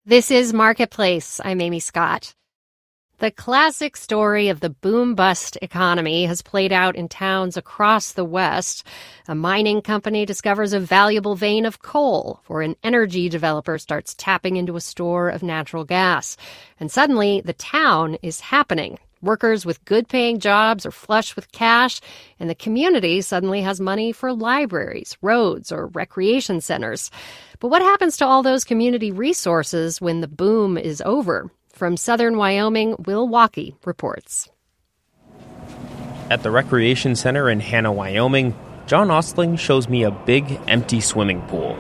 This is Marketplace. I'm Amy Scott. The classic story of the boom-bust economy has played out in towns across the West. A mining company discovers a valuable vein of coal, or an energy developer starts tapping into a store of natural gas. And suddenly, the town is happening. Workers with good-paying jobs are flush with cash, and the community suddenly has money for libraries, roads, or recreation centers. But what happens to all those community resources when the boom is over? From southern Wyoming, Will Walkey reports. At the recreation center in Hanna, Wyoming, John Ostling shows me a big, empty swimming pool.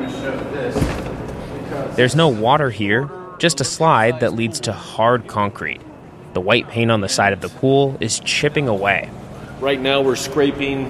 There's no water here, just a slide that leads to hard concrete. The white paint on the side of the pool is chipping away. Right now we're scraping,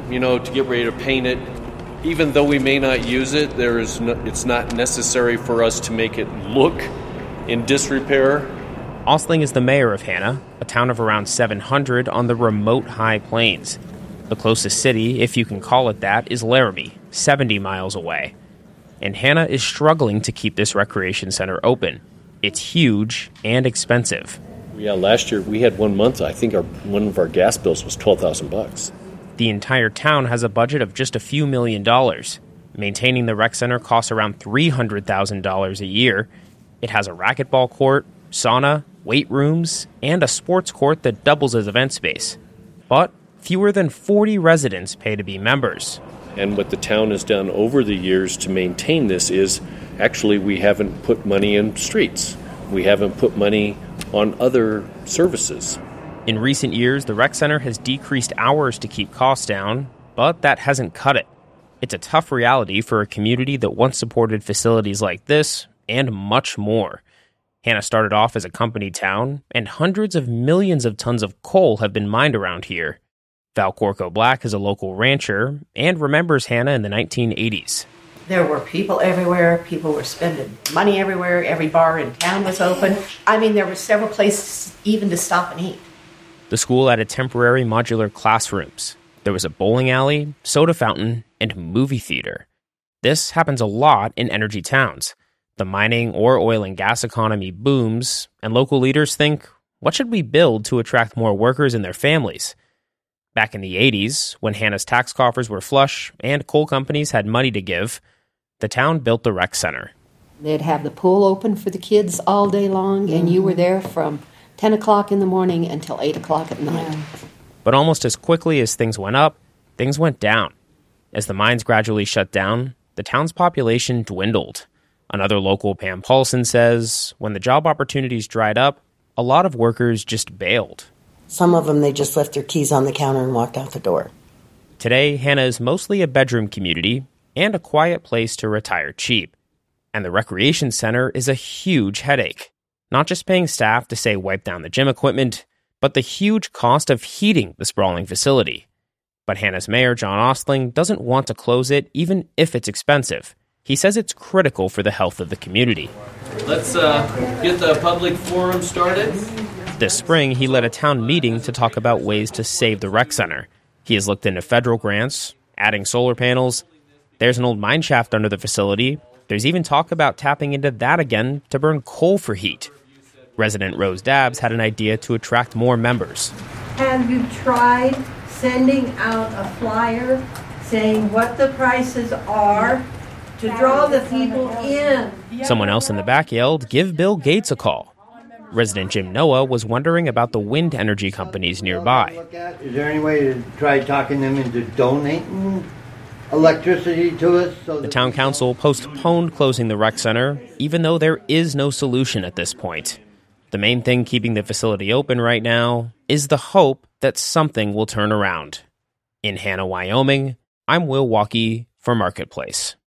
to get ready to paint it. Even though we may not use it, it's not necessary for us to make it look in disrepair. Ostling is the mayor of Hanna, a town of around 700 on the remote high plains. The closest city, if you can call it that, is Laramie, 70 miles away. And Hanna is struggling to keep this recreation center open. It's huge and expensive. Yeah, last year we had 1 month, I think one of our gas bills was $12,000. The entire town has a budget of just a few $1 million. Maintaining the rec center costs around $300,000 a year. It has a racquetball court, sauna, weight rooms, and a sports court that doubles as event space. But fewer than 40 residents pay to be members. And what the town has done over the years to maintain this is, actually, we haven't put money in streets. We haven't put money on other services. In recent years, the rec center has decreased hours to keep costs down, but that hasn't cut it. It's a tough reality for a community that once supported facilities like this and much more. Hanna started off as a company town, and hundreds of millions of tons of coal have been mined around here. Val Corco Black is a local rancher and remembers Hanna in the 1980s. There were people everywhere. People were spending money everywhere. Every bar in town was open. There were several places even to stop and eat. The school added temporary modular classrooms. There was a bowling alley, soda fountain, and movie theater. This happens a lot in energy towns. The mining or oil and gas economy booms, and local leaders think, what should we build to attract more workers and their families? Back in the 80s, when Hanna's tax coffers were flush and coal companies had money to give, the town built the rec center. They'd have the pool open for the kids all day long, and you were there from 10 o'clock in the morning until 8 o'clock at night. But almost as quickly as things went up, things went down. As the mines gradually shut down, the town's population dwindled. Another local, Pam Paulson, says when the job opportunities dried up, a lot of workers just bailed. Some of them, they just left their keys on the counter and walked out the door. Today, Hanna is mostly a bedroom community and a quiet place to retire cheap. And the recreation center is a huge headache. Not just paying staff to, say, wipe down the gym equipment, but the huge cost of heating the sprawling facility. But Hanna's mayor, John Ostling, doesn't want to close it even if it's expensive. He says it's critical for the health of the community. Let's get the public forum started. This spring, he led a town meeting to talk about ways to save the rec center. He has looked into federal grants, adding solar panels. There's an old mine shaft under the facility. There's even talk about tapping into that again to burn coal for heat. Resident Rose Dabbs had an idea to attract more members. Have you tried sending out a flyer saying what the prices are to draw the people in? Someone else in the back yelled, "Give Bill Gates a call." Resident Jim Noah was wondering about the wind energy companies nearby. Is there any way to try talking them into donating electricity to us? The town council postponed closing the rec center, even though there is no solution at this point. The main thing keeping the facility open right now is the hope that something will turn around. In Hanna, Wyoming, I'm Will Walkey for Marketplace.